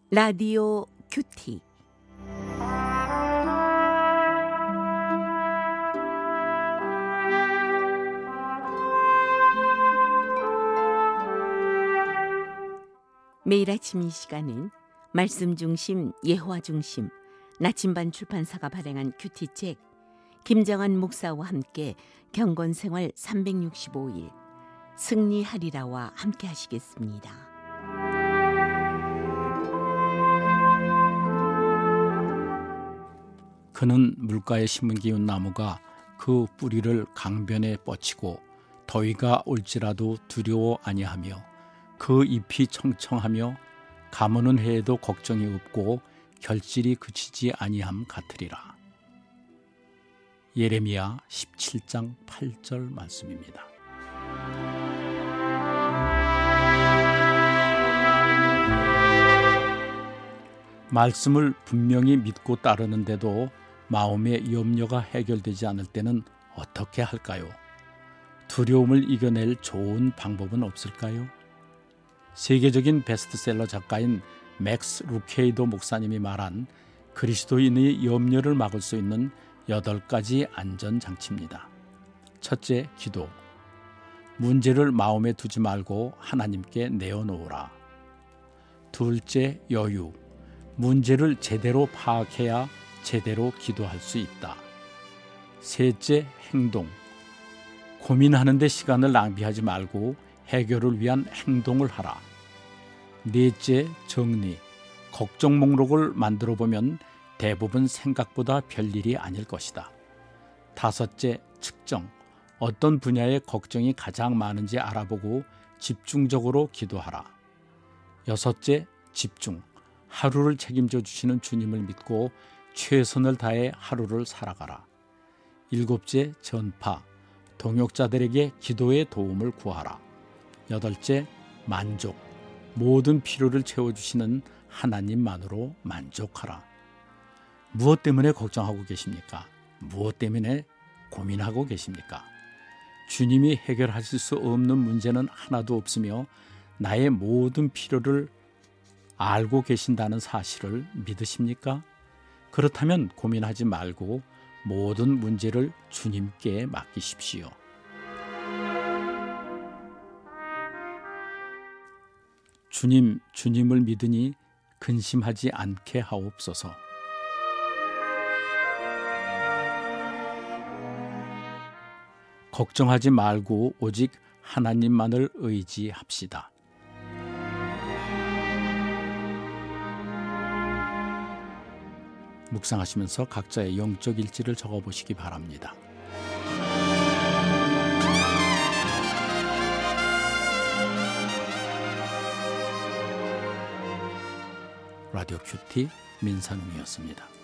라디오 큐티. 매일 아침 이 시간은 말씀 중심, 예화 중심, 나침반 출판사가 발행한 큐티책 김정한 목사와 함께 경건생활 365일 승리하리라와 함께 하시겠습니다. 그는 물가에 심은 기운 나무가 그 뿌리를 강변에 뻗치고 더위가 올지라도 두려워 아니하며 그 잎이 청청하며 가무는 해에도 걱정이 없고 결실이 그치지 아니함 같으리라. 예레미야 17장 8절 말씀입니다. 말씀을 분명히 믿고 따르는데도 마음의 염려가 해결되지 않을 때는 어떻게 할까요? 두려움을 이겨낼 좋은 방법은 없을까요? 세계적인 베스트셀러 작가인 맥스 루케이도 목사님이 말한 그리스도인의 염려를 막을 수 있는 8가지 안전장치입니다. 첫째, 기도. 문제를 마음에 두지 말고 하나님께 내어놓으라. 둘째, 여유. 문제를 제대로 파악해야 제대로 기도할 수 있다. 셋째, 행동. 고민하는데 시간을 낭비하지 말고 해결을 위한 행동을 하라. 넷째, 정리. 걱정 목록을 만들어 보면 대부분 생각보다 별일이 아닐 것이다. 다섯째, 측정. 어떤 분야의 걱정이 가장 많은지 알아보고 집중적으로 기도하라. 여섯째, 집중. 하루를 책임져 주시는 주님을 믿고 최선을 다해 하루를 살아가라. 일곱째, 전파. 동역자들에게 기도의 도움을 구하라. 여덟째, 만족. 모든 필요를 채워주시는 하나님만으로 만족하라. 무엇 때문에 걱정하고 계십니까? 무엇 때문에 고민하고 계십니까? 주님이 해결하실 수 없는 문제는 하나도 없으며 나의 모든 필요를 알고 계신다는 사실을 믿으십니까? 그렇다면 고민하지 말고 모든 문제를 주님께 맡기십시오. 주님을 믿으니 근심하지 않게 하옵소서. 걱정하지 말고 오직 하나님만을 의지합시다. 묵상하시면서 각자의 영적 일지를 적어보시기 바랍니다. 라디오 큐티 민상웅이었습니다.